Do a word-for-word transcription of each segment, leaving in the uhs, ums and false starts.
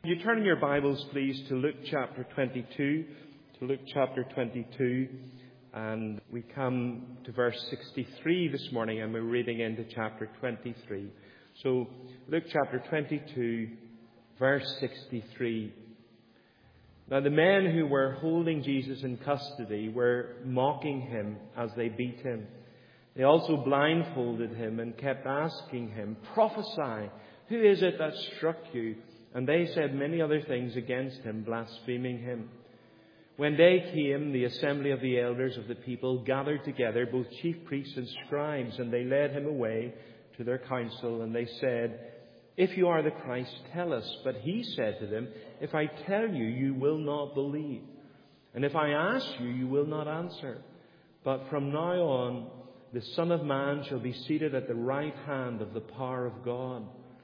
You turn in your Bibles, please, to Luke chapter twenty-two, to Luke chapter twenty-two, and we come to verse sixty-three this morning, and we're reading into chapter twenty-three. So, Luke chapter twenty-two, verse sixty-three. Now, the men who were holding Jesus in custody were mocking him as they beat him. They also blindfolded him and kept asking him, "Prophesy, who is it that struck you?" And they said many other things against him, blaspheming him. When day came, the assembly of the elders of the people gathered together, both chief priests and scribes, and they led him away to their council, and they said, "If you are the Christ, tell us." But he said to them, "If I tell you, you will not believe. And if I ask you, you will not answer. But from now on, the Son of Man shall be seated at the right hand of the power of God."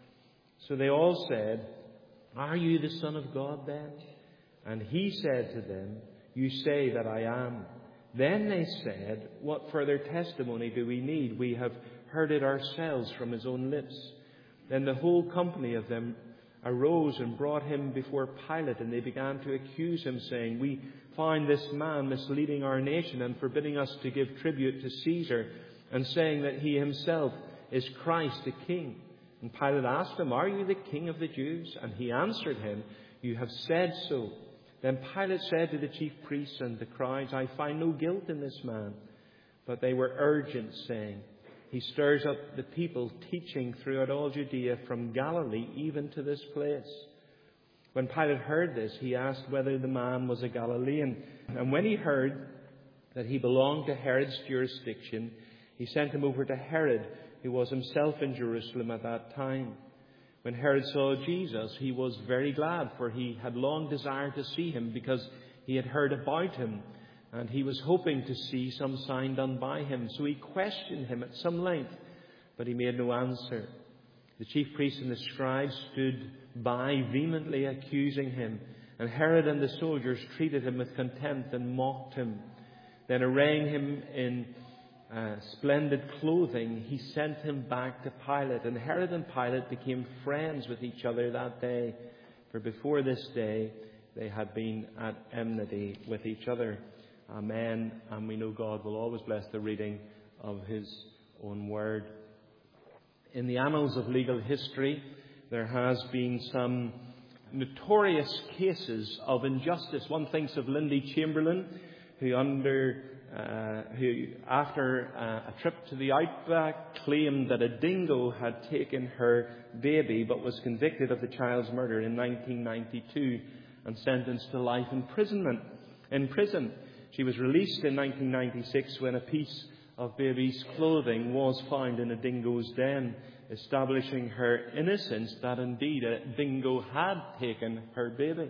So they all said, "Are you the Son of God then?" And he said to them, "You say that I am." Then they said, "What further testimony do we need? We have heard it ourselves from his own lips." Then the whole company of them arose and brought him before Pilate, and they began to accuse him, saying, "We find this man misleading our nation and forbidding us to give tribute to Caesar, and saying that he himself is Christ the King." And Pilate asked him, "Are you the King of the Jews?" And he answered him, "You have said so." Then Pilate said to the chief priests and the crowds, "I find no guilt in this man." But they were urgent, saying, "He stirs up the people, teaching throughout all Judea, from Galilee even to this place." When Pilate heard this, he asked whether the man was a Galilean. And when he heard that he belonged to Herod's jurisdiction, he sent him over to Herod, who was himself in Jerusalem at that time. When Herod saw Jesus, he was very glad, for he had long desired to see him, because he had heard about him, and he was hoping to see some sign done by him. So he questioned him at some length, but he made no answer. The chief priests and the scribes stood by, vehemently accusing him, and Herod and the soldiers treated him with contempt and mocked him. Then, arraying him in Uh, splendid clothing, he sent him back to Pilate. And Herod and Pilate became friends with each other that day, for before this day they had been at enmity with each other. Amen. And we know God will always bless the reading of his own word. In the annals of legal history, there has been some notorious cases of injustice. One thinks of Lindy Chamberlain, who under Uh, who, after uh, a trip to the outback, claimed that a dingo had taken her baby, but was convicted of the child's murder in nineteen ninety-two and sentenced to life imprisonment. In prison, she was released in nineteen ninety-six when a piece of baby's clothing was found in a dingo's den, establishing her innocence that indeed a dingo had taken her baby.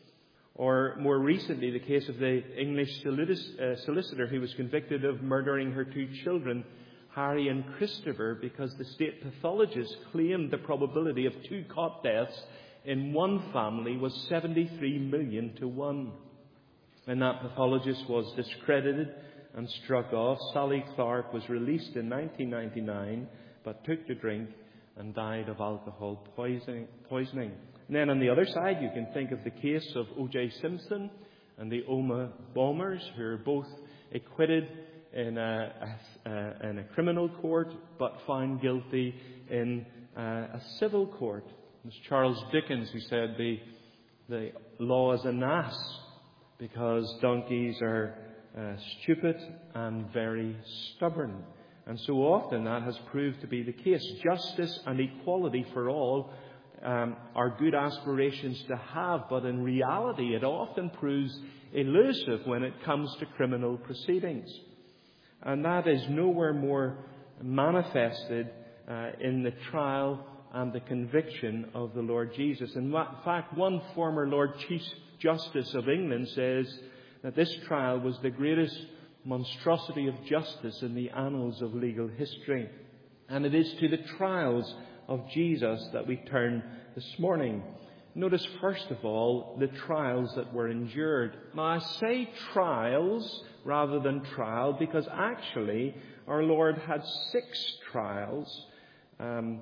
Or more recently, the case of the English solicitor who was convicted of murdering her two children, Harry and Christopher, because the state pathologist claimed the probability of two cot deaths in one family was seventy-three million to one. When that pathologist was discredited and struck off, Sally Clark was released in nineteen ninety-nine, but took to drink and died of alcohol poisoning. And then on the other side, you can think of the case of O J Simpson and the Omagh bombers, who are both acquitted in a, a, in a criminal court, but found guilty in a, a civil court. It was Charles Dickens who said the, the law is an ass, because donkeys are uh, stupid and very stubborn. And so often that has proved to be the case. Justice and equality for all Um, are good aspirations to have, but in reality it often proves elusive when it comes to criminal proceedings. And that is nowhere more manifested uh, in the trial and the conviction of the Lord Jesus. In fact, one former Lord Chief Justice of England says that this trial was the greatest monstrosity of justice in the annals of legal history. And it is to the trials of Jesus that we turn this morning. Notice first of all the trials that were endured. Now I say trials rather than trial because actually our Lord had six trials. Um,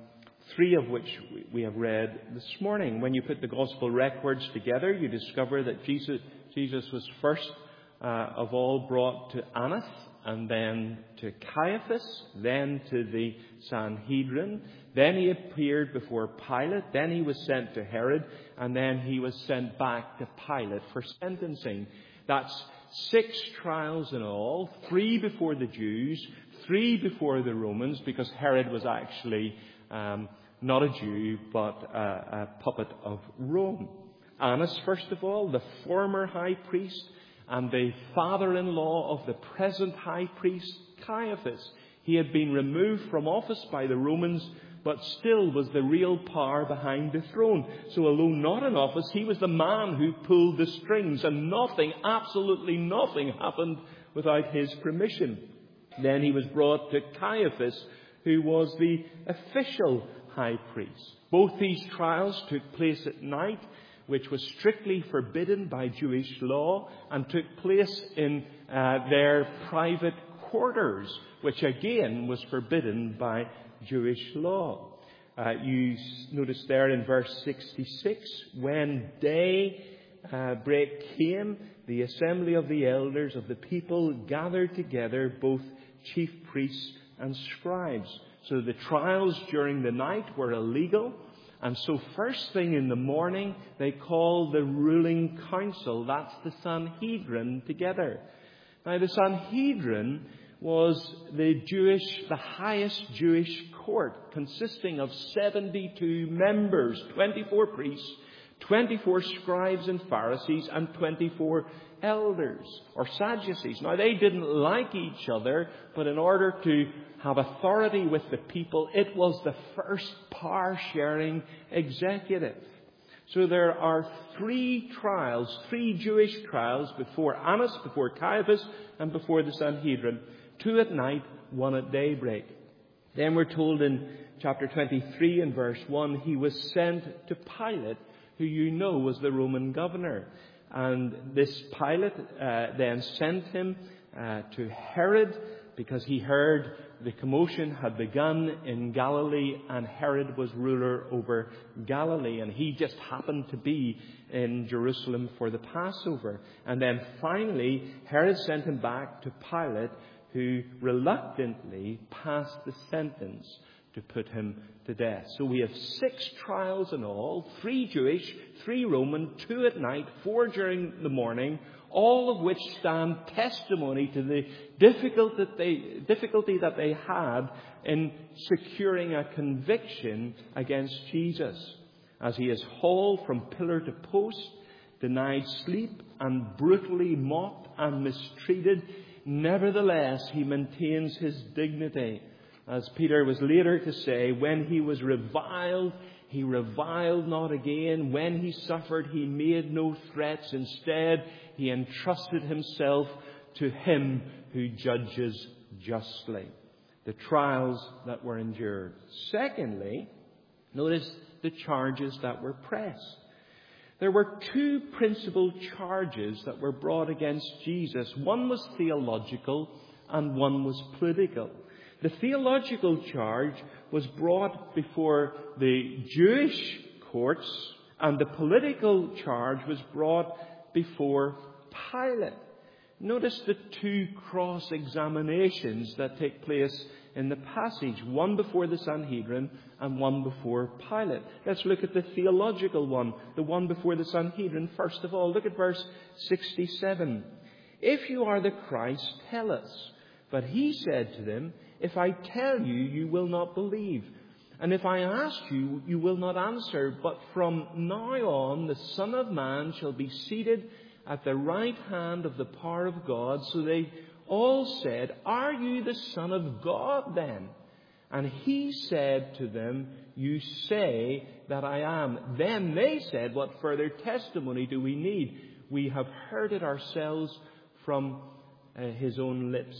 three of which we have read this morning. When you put the gospel records together, you discover that Jesus, Jesus was first uh, of all brought to Annas, and then to Caiaphas, then to the Sanhedrin. Then he appeared before Pilate. Then he was sent to Herod. And then he was sent back to Pilate for sentencing. That's six trials in all. Three before the Jews. Three before the Romans, because Herod was actually um, not a Jew, but a, a puppet of Rome. Annas, first of all, the former high priest, and the father-in-law of the present high priest, Caiaphas. He had been removed from office by the Romans, but still was the real power behind the throne. So although not in office, he was the man who pulled the strings, and nothing, absolutely nothing, happened without his permission. Then he was brought to Caiaphas, who was the official high priest. Both these trials took place at night, which was strictly forbidden by Jewish law, and took place in uh, their private quarters, which again was forbidden by Jewish law. Uh, you notice there in verse sixty-six, when day uh, break came, the assembly of the elders of the people gathered together, both chief priests and scribes. So the trials during the night were illegal. And so first thing in the morning, they call the ruling council, that's the Sanhedrin, together. Now the Sanhedrin was the Jewish, the highest Jewish court, consisting of seventy-two members, twenty-four priests, twenty-four scribes and Pharisees, and twenty-four elders, or Sadducees. Now they didn't like each other, but in order to have authority with the people, it was the first power-sharing executive. So there are three trials, three Jewish trials, before Annas, before Caiaphas, and before the Sanhedrin. Two at night, one at daybreak. Then we're told in chapter twenty-three and verse one, he was sent to Pilate, who you know was the Roman governor. And this Pilate uh, then sent him uh, to Herod, because he heard the commotion had begun in Galilee, and Herod was ruler over Galilee, and he just happened to be in Jerusalem for the Passover. And then finally, Herod sent him back to Pilate, who reluctantly passed the sentence to put him to death. So we have six trials in all, three Jewish, three Roman, two at night, four during the morning, all of which stand testimony to the difficult that they, difficulty that they had in securing a conviction against Jesus, as he is hauled from pillar to post, denied sleep, and brutally mocked and mistreated. Nevertheless, he maintains his dignity. As Peter was later to say, when he was reviled, he reviled not again. When he suffered, he made no threats. Instead, he entrusted himself to him who judges justly. The trials that were endured. Secondly, notice the charges that were pressed. There were two principal charges that were brought against Jesus. One was theological and one was political. The theological charge was brought before the Jewish courts, and the political charge was brought before Pilate. Notice the two cross-examinations that take place in the passage, one before the Sanhedrin and one before Pilate. Let's look at the theological one, the one before the Sanhedrin. First of all, look at verse sixty-seven. If you are the Christ, tell us. But he said to them, if I tell you, you will not believe. And if I ask you, you will not answer. But from now on, the Son of Man shall be seated at the right hand of the power of God. So they all said, are you the Son of God then? And he said to them, you say that I am. Then they said, what further testimony do we need? We have heard it ourselves from uh, his own lips.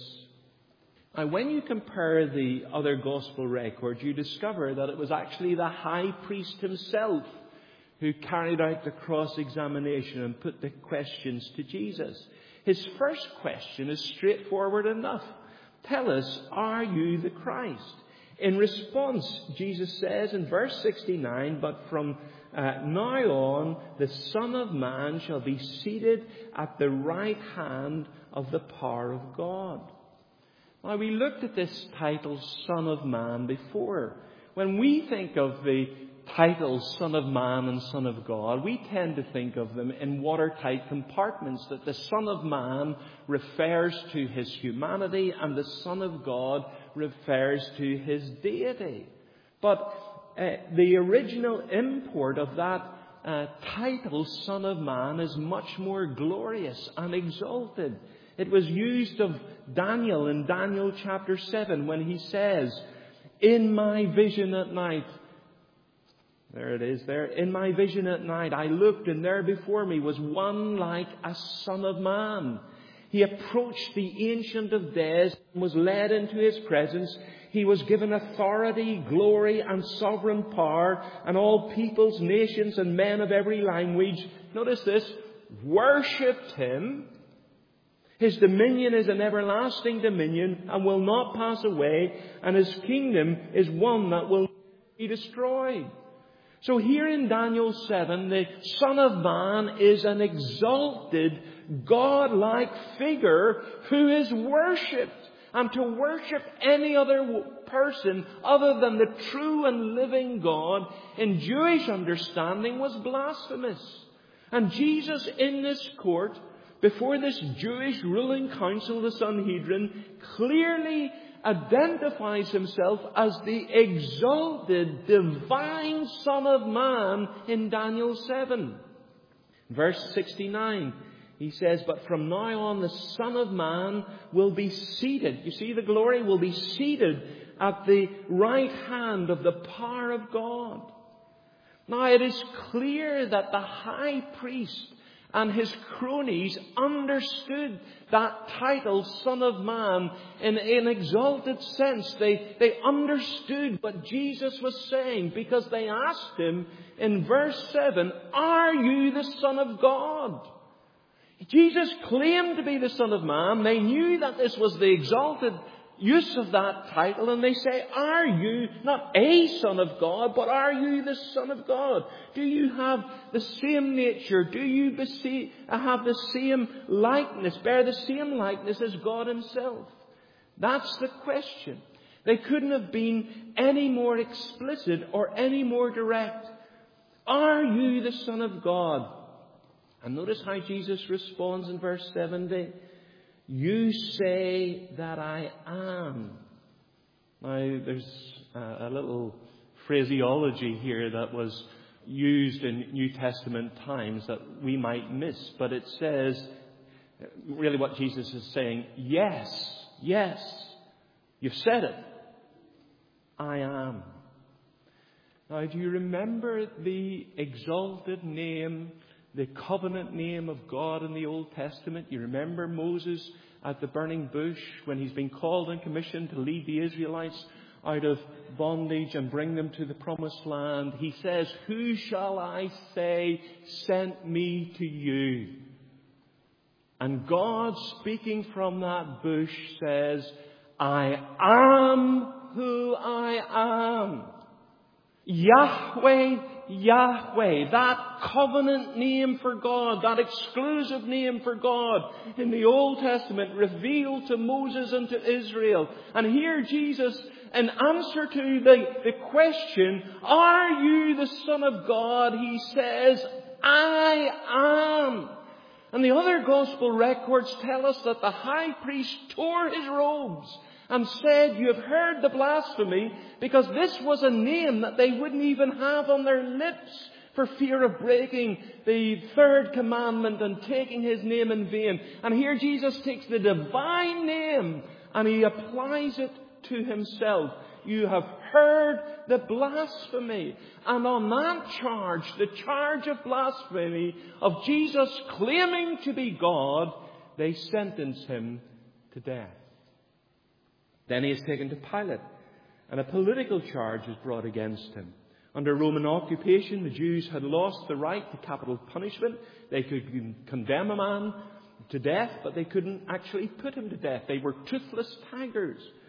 Now, when you compare the other gospel records, you discover that it was actually the high priest himself who carried out the cross-examination and put the questions to Jesus. His first question is straightforward enough. Tell us, are you the Christ? In response, Jesus says in verse sixty-nine, "But from uh, now on, the Son of Man shall be seated at the right hand of the power of God." Now, we looked at this title, Son of Man, before. When we think of the titles Son of Man and Son of God, we tend to think of them in watertight compartments, that the Son of Man refers to his humanity and the Son of God refers to his deity. But uh, the original import of that uh, title, Son of Man, is much more glorious and exalted. It was used of Daniel in Daniel chapter seven when he says, "In my vision at night," there it is there, "in my vision at night I looked, and there before me was one like a son of man. He approached the Ancient of Days and was led into his presence. He was given authority, glory, and sovereign power, and all peoples, nations, and men of every language," notice this, "worshipped him. His dominion is an everlasting dominion and will not pass away, and his kingdom is one that will not be destroyed." So here in Daniel seven, the Son of Man is an exalted, God-like figure who is worshipped. And to worship any other person other than the true and living God in Jewish understanding was blasphemous. And Jesus in this court, before this Jewish ruling council, the Sanhedrin, clearly identifies himself as the exalted, divine Son of Man in Daniel seven. Verse sixty-nine, he says, "But from now on the Son of Man will be seated." You see, the glory will be seated at the right hand of the power of God. Now, it is clear that the high priest and his cronies understood that title, Son of Man, in an exalted sense. They, they understood what Jesus was saying, because they asked him in verse seven, "Are you the Son of God?" Jesus claimed to be the Son of Man. They knew that this was the exalted use of that title, and they say, "Are you not a Son of God, but are you the Son of God? Do you have the same nature? Do you bese- have the same likeness, bear the same likeness as God himself?" That's the question. They couldn't have been any more explicit or any more direct. Are you the Son of God? And notice how Jesus responds in verse seventy. "You say that I am." Now, there's a little phraseology here that was used in New Testament times that we might miss. But it says, really what Jesus is saying, yes, yes, you've said it. I am. Now, do you remember the exalted name, the covenant name of God in the Old Testament? You remember Moses at the burning bush when he's been called and commissioned to lead the Israelites out of bondage and bring them to the promised land. He says, "Who shall I say sent me to you?" And God, speaking from that bush, says, "I am who I am." Yahweh, Yahweh, that covenant name for God, that exclusive name for God in the Old Testament revealed to Moses and to Israel. And here Jesus, in answer to the, the question, "Are you the Son of God?" he says, "I am." And the other gospel records tell us that the high priest tore his robes and said, "You have heard the blasphemy," because this was a name that they wouldn't even have on their lips for fear of breaking the third commandment and taking his name in vain. And here Jesus takes the divine name and he applies it to himself. "You have heard the blasphemy." And on that charge, the charge of blasphemy of Jesus claiming to be God, they sentence him to death. Then he is taken to Pilate, and a political charge is brought against him. Under Roman occupation, the Jews had lost the right to capital punishment. They could condemn a man to death, but they couldn't actually put him to death. They were toothless tigers.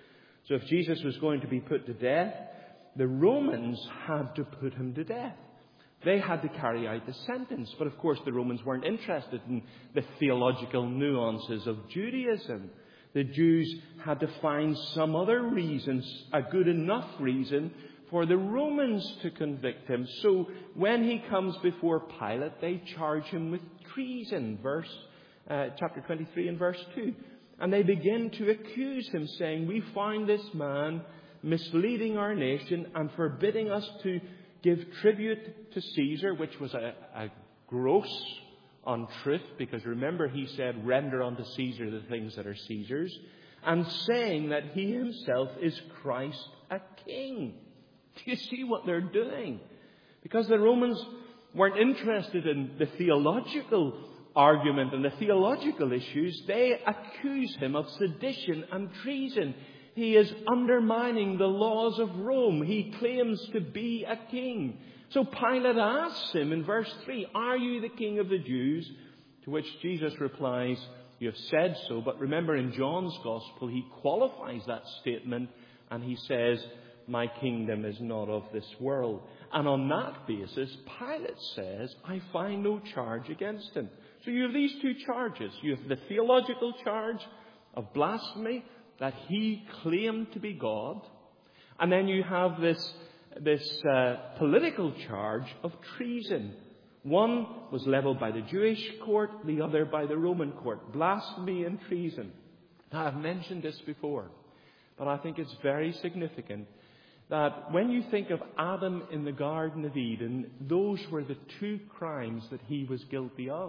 So if Jesus was going to be put to death, the Romans had to put him to death. They had to carry out the sentence. But of course the Romans weren't interested in the theological nuances of Judaism. The Jews had to find some other reasons, a good enough reason, for the Romans to convict him. So when he comes before Pilate, they charge him with treason, verse uh, chapter twenty-three and verse two. And they begin to accuse him, saying, "We find this man misleading our nation and forbidding us to give tribute to Caesar," which was a, a gross untruth, because remember he said, "Render unto Caesar the things that are Caesar's," and saying that he himself is Christ a king. Do you see what they're doing? Because the Romans weren't interested in the theological argument and the theological issues. They accuse him of sedition and treason. He is undermining the laws of Rome. He claims to be a king. So Pilate asks him in verse three, "Are you the king of the Jews?" To which Jesus replies, "You have said so." But remember, in John's Gospel, he qualifies that statement and he says, "My kingdom is not of this world." And on that basis, Pilate says, "I find no charge against him." So you have these two charges. You have the theological charge of blasphemy, that he claimed to be God. And then you have this, this uh, political charge of treason. One was levelled by the Jewish court, the other by the Roman court. Blasphemy and treason. Now, I've mentioned this before, but I think it's very significant that when you think of Adam in the Garden of Eden, those were the two crimes that he was guilty of.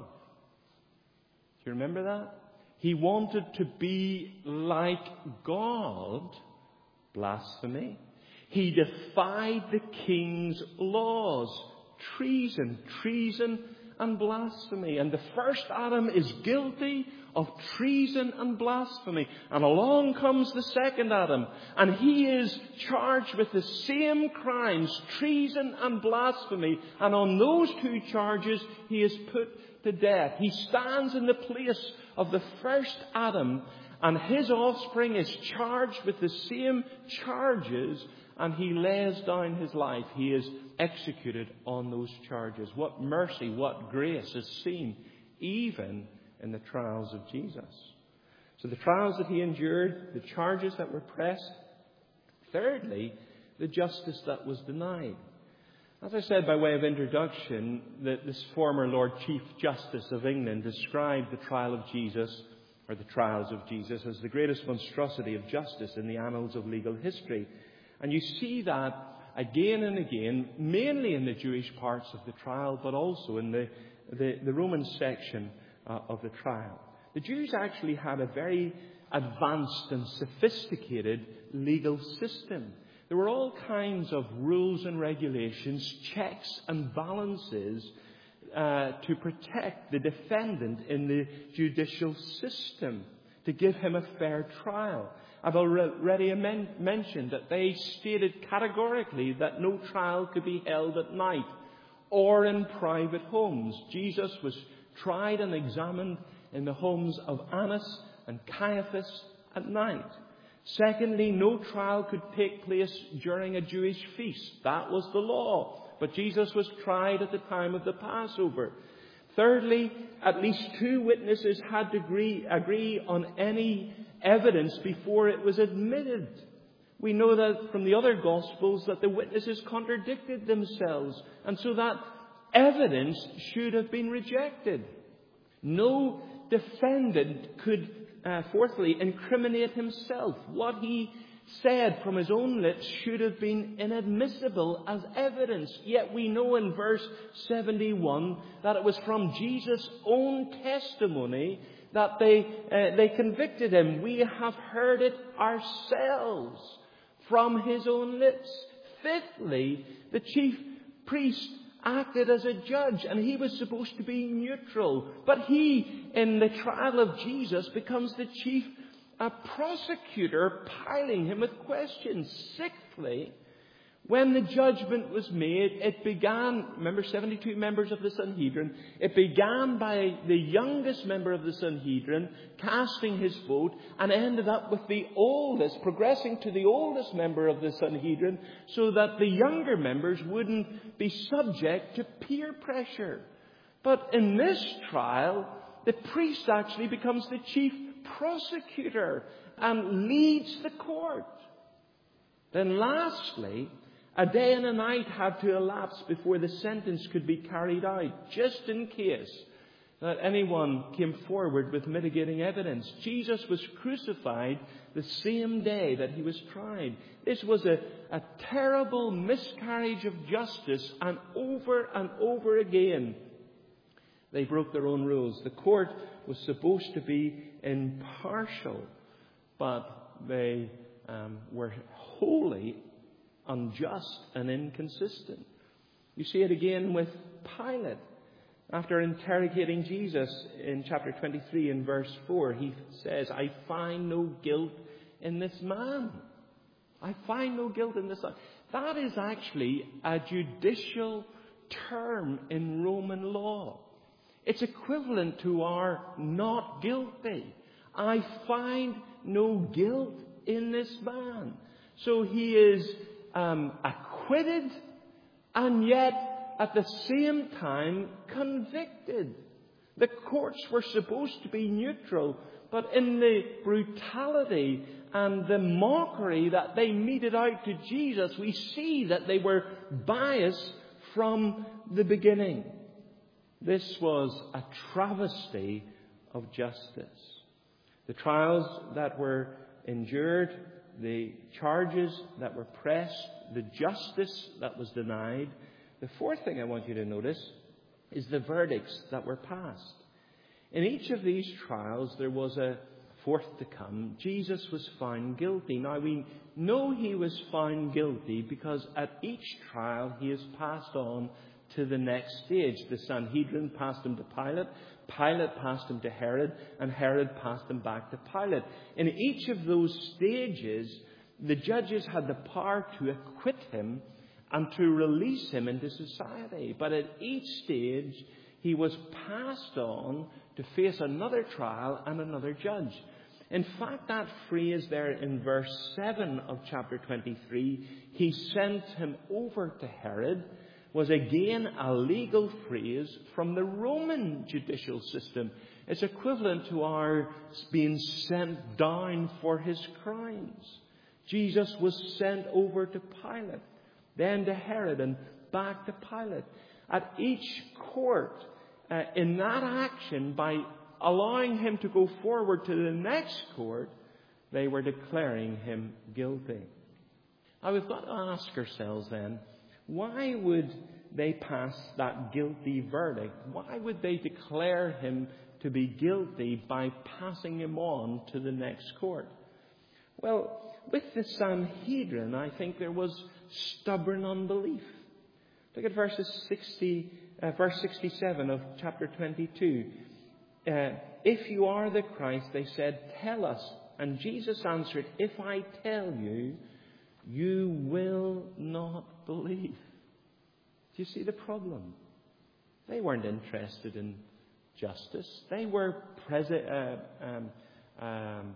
Do you remember that? He wanted to be like God, blasphemy. He defied the king's laws, treason, treason and blasphemy. And the first Adam is guilty of treason and blasphemy. And along comes the second Adam, and he is charged with the same crimes, treason and blasphemy. And on those two charges, he is put to death. He stands in the place of the first Adam, and his offspring is charged with the same charges, and he lays down his life. He is executed on those charges. What mercy, what grace is seen even in the trials of Jesus. So the trials that he endured, the charges that were pressed. Thirdly, the justice that was denied. As I said by way of introduction, that this former Lord Chief Justice of England described the trial of Jesus, or the trials of Jesus, as the greatest monstrosity of justice in the annals of legal history. And you see that again and again, mainly in the Jewish parts of the trial, but also in the, the, the Roman section uh, of the trial. The Jews actually had a very advanced and sophisticated legal system. There were all kinds of rules and regulations, checks and balances uh, to protect the defendant in the judicial system, to give him a fair trial. I've already men- mentioned that they stated categorically that no trial could be held at night or in private homes. Jesus was tried and examined in the homes of Annas and Caiaphas at night. Secondly, no trial could take place during a Jewish feast. That was the law. But Jesus was tried at the time of the Passover. Thirdly, at least two witnesses had to agree, agree on any evidence before it was admitted. We know that from the other Gospels that the witnesses contradicted themselves, and so that evidence should have been rejected. No defendant could Uh, fourthly, incriminate himself. What he said from his own lips should have been inadmissible as evidence. Yet we know in verse seventy-one that it was from Jesus' own testimony that they, uh, they convicted him. We have heard it ourselves from his own lips. Fifthly, the chief priest acted as a judge, and he was supposed to be neutral. But he, in the trial of Jesus, becomes the chief uh, prosecutor, piling him with questions. Sixthly, When the judgment was made, it began, remember seventy-two members of the Sanhedrin, it began by the youngest member of the Sanhedrin casting his vote and ended up with the oldest, progressing to the oldest member of the Sanhedrin so that the younger members wouldn't be subject to peer pressure. But in this trial, the priest actually becomes the chief prosecutor and leads the court. Then lastly, a day and a night had to elapse before the sentence could be carried out, just in case that anyone came forward with mitigating evidence. Jesus was crucified the same day that he was tried. This was a, a terrible miscarriage of justice, and over and over again they broke their own rules. The court was supposed to be impartial, but they um, were wholly unjust and inconsistent. You see it again with Pilate. After interrogating Jesus in chapter twenty-three and verse four, he says, I find no guilt in this man. I find no guilt in this man. That is actually a judicial term in Roman law. It's equivalent to our not guilty. I find no guilt in this man. So he is Um, acquitted and yet at the same time convicted. The courts were supposed to be neutral, but in the brutality and the mockery that they meted out to Jesus, we see that they were biased from the beginning. This was a travesty of justice. The trials that were endured, the charges that were pressed, the justice that was denied. The fourth thing I want you to notice is the verdicts that were passed. In each of these trials, there was a fourth to come. Jesus was found guilty. Now, we know he was found guilty because at each trial he is passed on to the next stage. The Sanhedrin passed him to Pilate. Pilate passed him to Herod, and Herod passed him back to Pilate. In each of those stages, the judges had the power to acquit him and to release him into society. But at each stage, he was passed on to face another trial and another judge. In fact, that phrase there in verse seven of chapter twenty-three, he sent him over to Herod, was again a legal phrase from the Roman judicial system. It's equivalent to our being sent down for his crimes. Jesus was sent over to Pilate, then to Herod, and back to Pilate. At each court, uh, in that action, by allowing him to go forward to the next court, they were declaring him guilty. Now we've got to ask ourselves then, why would they pass that guilty verdict? Why would they declare him to be guilty by passing him on to the next court? Well, with the Sanhedrin, I think there was stubborn unbelief. Look at verses sixty, uh, verse sixty-seven of chapter twenty-two. Uh, if you are the Christ, they said, tell us. And Jesus answered, if I tell you, you will not believe. Do you see the problem? They weren't interested in justice. They were presi- uh, um, um,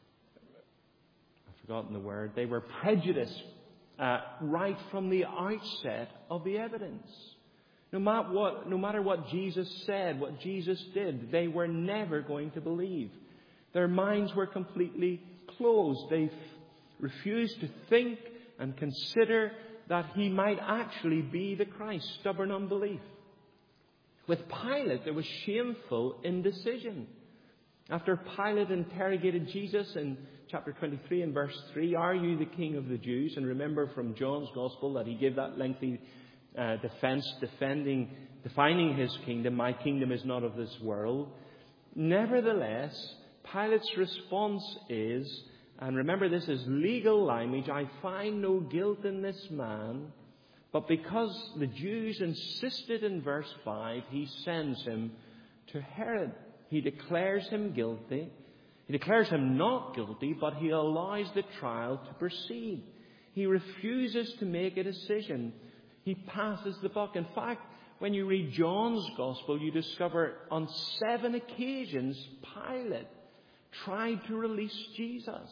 I've forgotten the word. They were prejudiced uh, right from the outset of the evidence. No matter what, no matter what Jesus said, what Jesus did, they were never going to believe. Their minds were completely closed. They f- refused to think and consider that he might actually be the Christ. Stubborn unbelief. With Pilate, there was shameful indecision. After Pilate interrogated Jesus in chapter twenty-three and verse three, are you the King of the Jews? And remember from John's Gospel that he gave that lengthy uh, defense defending, defining his kingdom. My kingdom is not of this world. Nevertheless, Pilate's response is, and remember this is legal language, I find no guilt in this man. But because the Jews insisted in verse five, he sends him to Herod. He declares him guilty. He declares him not guilty, but he allows the trial to proceed. He refuses to make a decision. He passes the buck. In fact, when you read John's Gospel, you discover on seven occasions Pilate tried to release Jesus.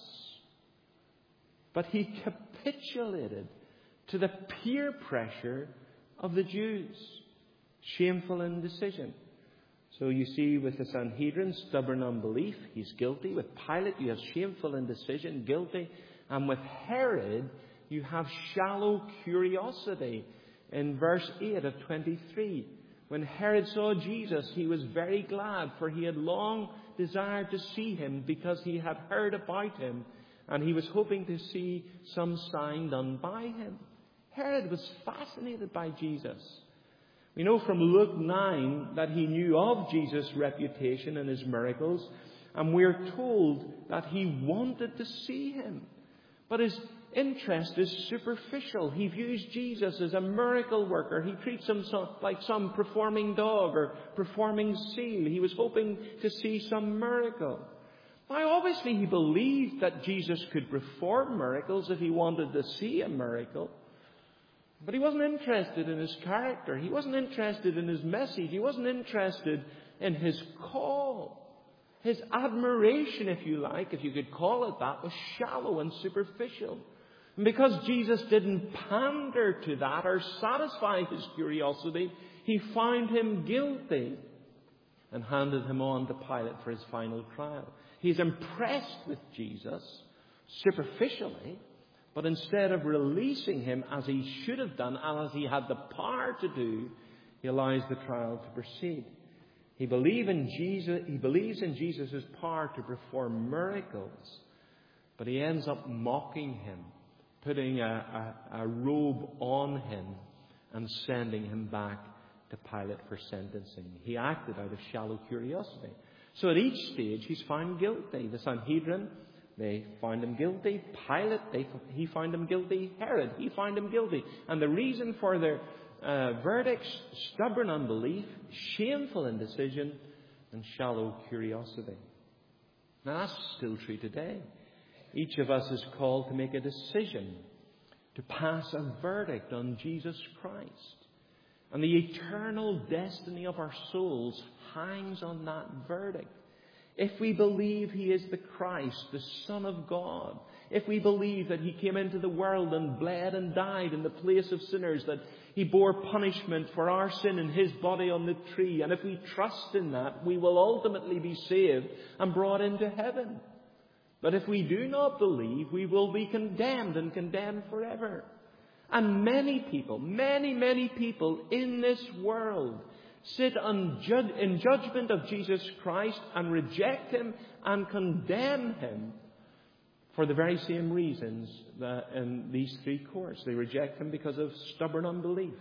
But he capitulated to the peer pressure of the Jews. Shameful indecision. So you see with the Sanhedrin, stubborn unbelief, he's guilty. With Pilate, you have shameful indecision, guilty. And with Herod, you have shallow curiosity. In verse eight of twenty-three, when Herod saw Jesus, he was very glad, for he had long desired to see him because he had heard about him, and he was hoping to see some sign done by him. Herod was fascinated by Jesus. We know from Luke nine that he knew of Jesus' reputation and his miracles, and we're told that he wanted to see him. But his interest is superficial. He views Jesus as a miracle worker. He treats him so, like some performing dog or performing seal. He was hoping to see some miracle. Now, obviously, he believed that Jesus could perform miracles if he wanted to see a miracle. But he wasn't interested in his character. He wasn't interested in his message. He wasn't interested in his call. His admiration, if you like, if you could call it that, was shallow and superficial. And because Jesus didn't pander to that or satisfy his curiosity, he found him guilty and handed him on to Pilate for his final trial. He's impressed with Jesus superficially, but instead of releasing him as he should have done and as he had the power to do, he allows the trial to proceed. He believes in Jesus, he believes in Jesus' power to perform miracles, but he ends up mocking him, putting a, a, a robe on him and sending him back to Pilate for sentencing. He acted out of shallow curiosity. So at each stage, he's found guilty. The Sanhedrin, they found him guilty. Pilate, they, he found him guilty. Herod, he found him guilty. And the reason for their uh, verdicts, stubborn unbelief, shameful indecision, and shallow curiosity. Now that's still true today. Each of us is called to make a decision, to pass a verdict on Jesus Christ. And the eternal destiny of our souls hangs on that verdict. If we believe he is the Christ, the Son of God, if we believe that he came into the world and bled and died in the place of sinners, that he bore punishment for our sin in his body on the tree, and if we trust in that, we will ultimately be saved and brought into heaven. But if we do not believe, we will be condemned and condemned forever. And many people, many, many people in this world sit on ju- in judgment of Jesus Christ and reject him and condemn him for the very same reasons that in these three courts. They reject him because of stubborn unbelief.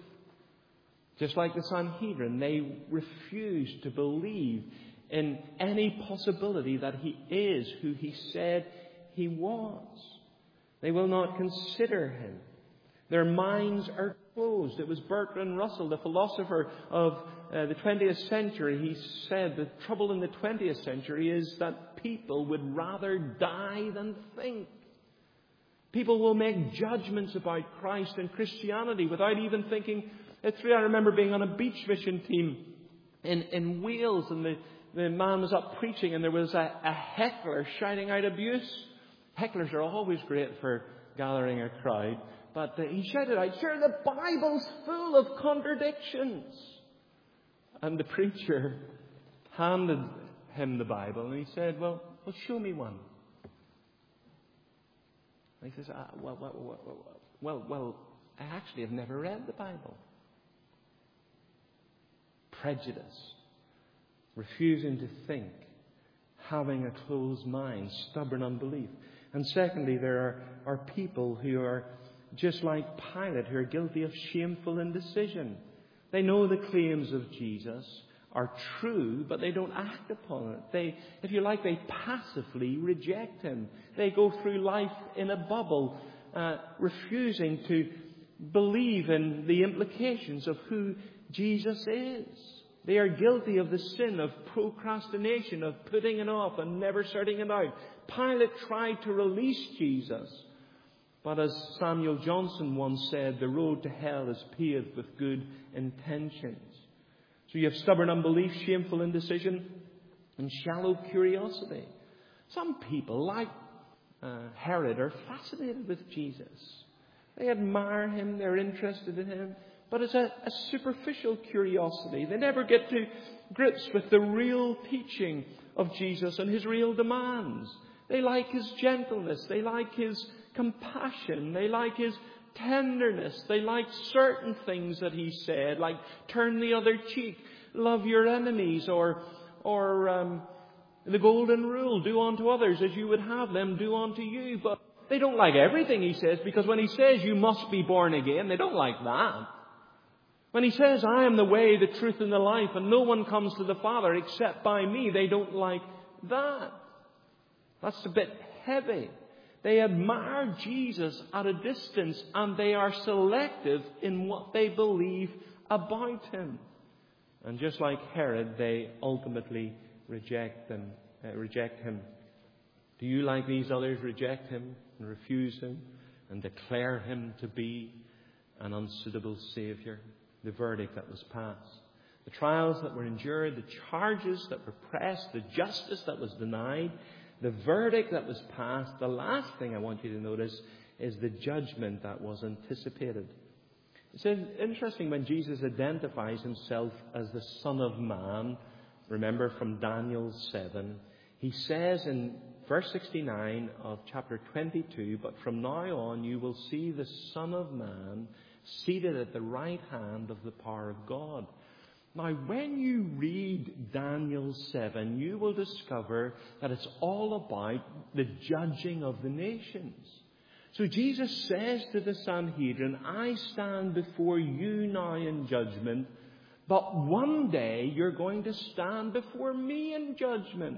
Just like the Sanhedrin, they refuse to believe in any possibility that he is who he said he was. They will not consider him. Their minds are closed. It was Bertrand Russell, the philosopher of uh, the twentieth century. He said the trouble in the twentieth century is that people would rather die than think. People will make judgments about Christ and Christianity without even thinking it through. I remember being on a beach mission team in, in Wales, and the, the man was up preaching, and there was a, a heckler shouting out abuse. Hecklers are always great for gathering a crowd. But uh, he shouted out, "Sure, the Bible's full of contradictions." And the preacher handed him the Bible, and he said, well, well show me one. And he says, ah, well, well, well, well, well, I actually have never read the Bible. Prejudice, refusing to think, having a closed mind, stubborn unbelief. And secondly, there are, are people who are just like Pilate, who are guilty of shameful indecision. They know the claims of Jesus are true, but they don't act upon it. They, if you like, they passively reject him. They go through life in a bubble, uh, refusing to believe in the implications of who Jesus is. They are guilty of the sin of procrastination, of putting it off and never sorting it out. Pilate tried to release Jesus, But as Samuel Johnson once said, the road to hell is paved with good intentions. So you have stubborn unbelief, shameful indecision, and shallow curiosity. Some people, like uh, Herod, are fascinated with Jesus. They admire him, they're interested in him, but it's a, a superficial curiosity. They never get to grips with the real teaching of Jesus and his real demands. They like his gentleness, they like his compassion, they like his tenderness, they like certain things that he said, like turn the other cheek, love your enemies, or or um, the golden rule, do unto others as you would have them do unto you. But they don't like everything he says, because when he says you must be born again, they don't like that. When he says, I am the way, the truth, and the life, and no one comes to the Father except by me, they don't like that. That's a bit heavy. They admire Jesus at a distance, and they are selective in what they believe about him. And just like Herod, they ultimately reject them, uh, reject him. Do you, like these others, reject him and refuse him and declare him to be an unsuitable Saviour? The verdict that was passed, the trials that were endured, the charges that were pressed, the justice that was denied, the verdict that was passed. The last thing I want you to notice is the judgment that was anticipated. It's interesting when Jesus identifies himself as the Son of Man. Remember from Daniel seven, he says in verse sixty-nine of chapter twenty-two, but from now on you will see the Son of Man seated at the right hand of the power of God. Now, when you read Daniel seven, you will discover that it's all about the judging of the nations. So Jesus says to the Sanhedrin, I stand before you now in judgment, but one day you're going to stand before me in judgment.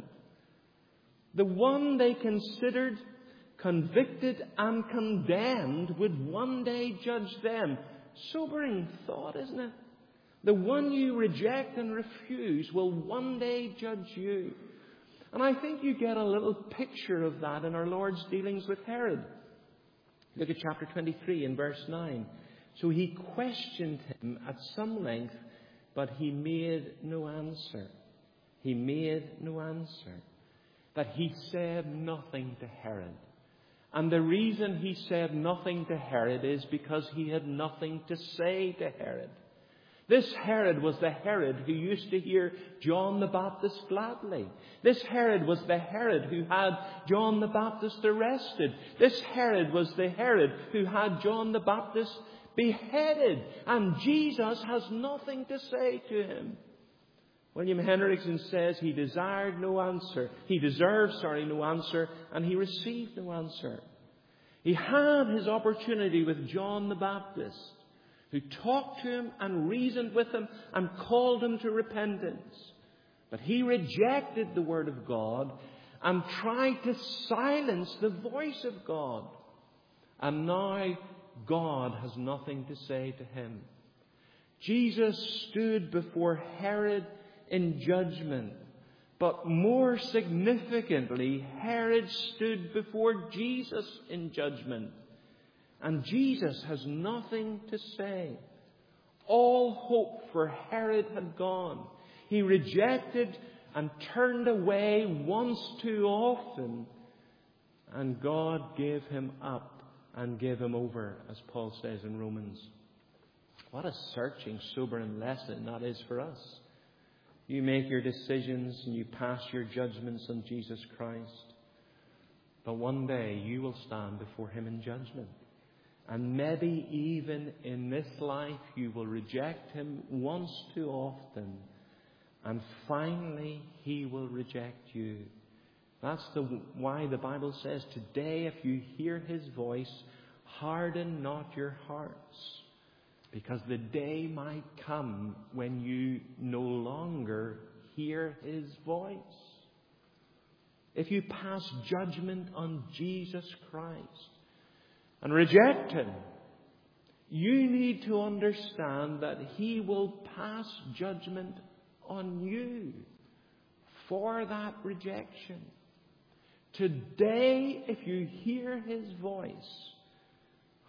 The one they considered convicted and condemned would one day judge them. Sobering thought, isn't it? The one you reject and refuse will one day judge you. And I think you get a little picture of that in our Lord's dealings with Herod. Look at chapter twenty-three and verse nine. So he questioned him at some length, but he made no answer. He made no answer. That he said nothing to Herod. And the reason he said nothing to Herod is because he had nothing to say to Herod. This Herod was the Herod who used to hear John the Baptist gladly. This Herod was the Herod who had John the Baptist arrested. This Herod was the Herod who had John the Baptist beheaded. And Jesus has nothing to say to him. William Hendrickson says he desired no answer. He deserved, sorry, no answer, and he received no answer. He had his opportunity with John the Baptist, who talked to him and reasoned with him and called him to repentance. But he rejected the word of God and tried to silence the voice of God. And now God has nothing to say to him. Jesus stood before Herod in judgment. But more significantly, Herod stood before Jesus in judgment. And Jesus has nothing to say. All hope for Herod had gone. He rejected and turned away once too often. And God gave him up and gave him over, as Paul says in Romans. What a searching, sobering lesson that is for us. You make your decisions and you pass your judgments on Jesus Christ. But one day you will stand before him in judgment. And maybe even in this life you will reject him once too often. And finally he will reject you. That's the, why the Bible says, today if you hear his voice, harden not your hearts. Because the day might come when you no longer hear his voice. If you pass judgment on Jesus Christ and reject him, you need to understand that he will pass judgment on you for that rejection. Today, if you hear his voice,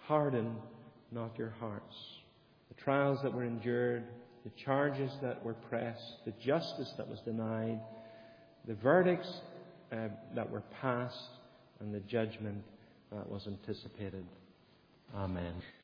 harden not your hearts. The trials that were endured, the charges that were pressed, the justice that was denied, the verdicts uh, that were passed, and the judgment that was anticipated. Amen.